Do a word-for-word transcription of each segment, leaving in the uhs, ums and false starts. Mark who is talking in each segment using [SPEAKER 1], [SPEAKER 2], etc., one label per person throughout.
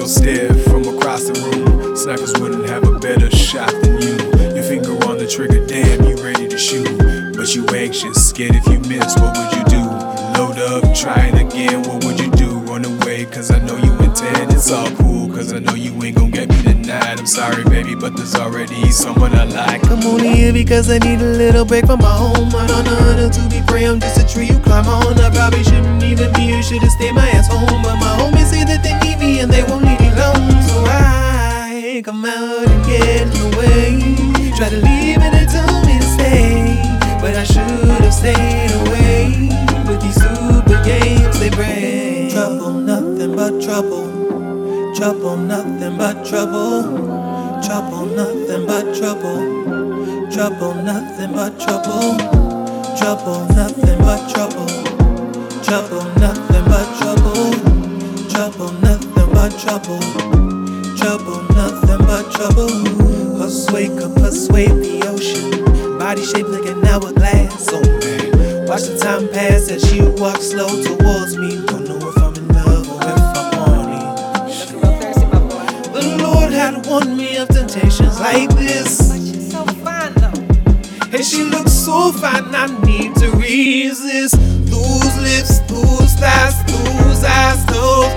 [SPEAKER 1] stiff from across the room. Snipers wouldn't have a better shot than you. Your finger on the trigger, damn, you ready to shoot. But you anxious, scared if you miss, what would you do? Load up, try it again, what would you do? Run away, cause I know you intend. It's all cool, cause I know you ain't gon' get me tonight. I'm sorry, baby, but there's already someone I like.
[SPEAKER 2] I'm only here because I need a little break from my home. I don't know how to be free, I'm just a tree you climb on. I probably shouldn't even be here, should've stayed my ass home. But my homies say that they need me and they won't leave me alone. So I come out and get in the way. Try to leave and they told me to stay, but I should've stayed away. With these stupid games they bring. Trouble, nothing but trouble. Trouble, nothing but trouble. Trouble, nothing but trouble. Trouble, nothing but trouble. Trouble, nothing but trouble. Trouble, nothing but trouble. Trouble, nothing but trouble. Trouble, nothing but trouble. Persuade, could persuade the ocean. Body shaped like an hourglass. Oh man, watch the time pass as she walks slow towards me. Don't know if I'm in love or if I'm horny. The Lord had warned me of temptations like this.
[SPEAKER 3] But she's so fine though.
[SPEAKER 2] And she looks so fine, I need to resist. Those lips, those thighs, those eyes, those.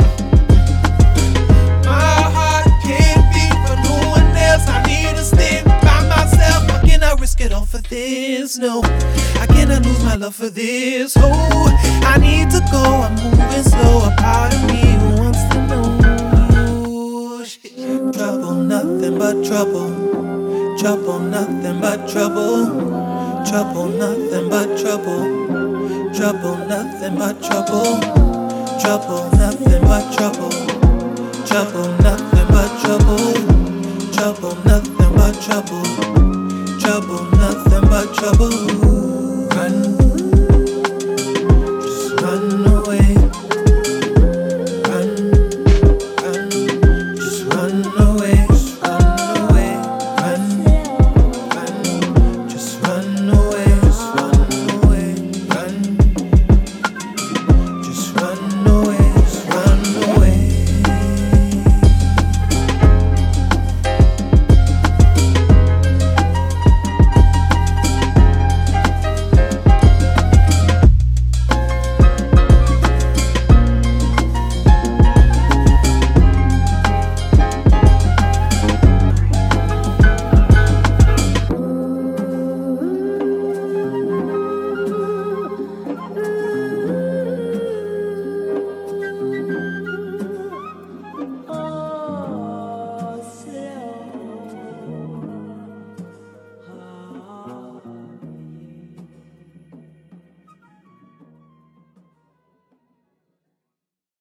[SPEAKER 2] My heart can't beat for no one else. I need to stand by myself. I cannot risk it all for this, no. I cannot lose my love for this. Oh, I need to go, I'm moving slow. A part of me who wants to know. Shit. Trouble, nothing but trouble. Trouble, nothing but trouble. Trouble, nothing but trouble. Trouble, nothing but trouble. Trouble, nothing but trouble. Trouble, nothing but trouble. Trouble, nothing but trouble. Trouble, nothing but trouble.